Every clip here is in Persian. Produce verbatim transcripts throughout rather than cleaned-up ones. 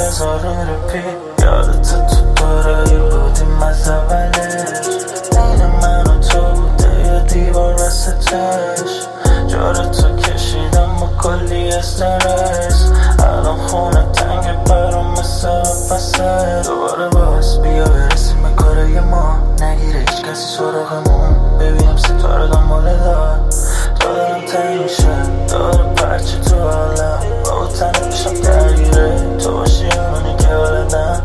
رو رپی یادت تو برای بودیم از اولش بین من و تو بوده یه دیوار واسه چشم جار تو کشیدم با کلی استرس الان خونه تنگ برام مثل آفسه دوباره باز بیا برسیم به کاره ما نگیره هیچ کسی سراغمون ببینم ستاره دنبال دار تو دارم تنگ میشه داره پرچه تو حالم با تنه پیشم درگیره تو باشی همونی که حالدم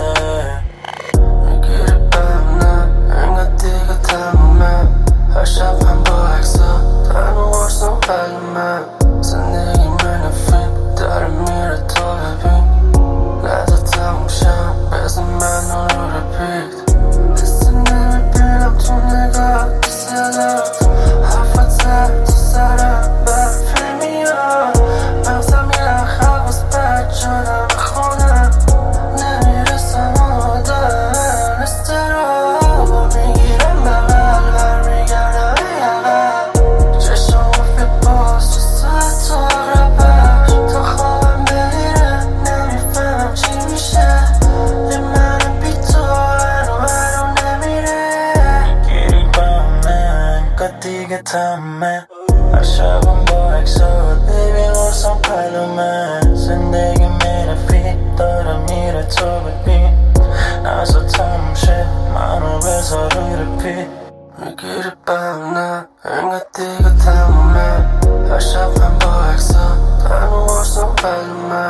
میگیری بهم نه انگار دیگه تمومه هر شب هم با عکسا تنها وارسم قلمه زندگی من فیلم داره میره تو ببین لحظه تموم شم بزن من رو رپیت حسی نمیبینم تو نگاه تو صدات حرفت زد تو سرم بر فیلمیات مغزم یه حواس بد شدم به خونم نمیرسم آدم استراب با میگیرم بغل برمیگردم یقب چشم وفی باز تو ساعت و اقربش تا خوابم بمیره نمیفهمم چی میشه یه من بی تو هرو هرو نمیره گیری بامه انگار دیگه تمه هر شبم با عکسات ببین واسم قلمه زندگی میره فیلم داره میره تو ببین نزا تموم شه منو بذار روی رپی میگیری بهم نه انگار دیگه تمومه هر شب هم با عکسات تنها وارسم قلمه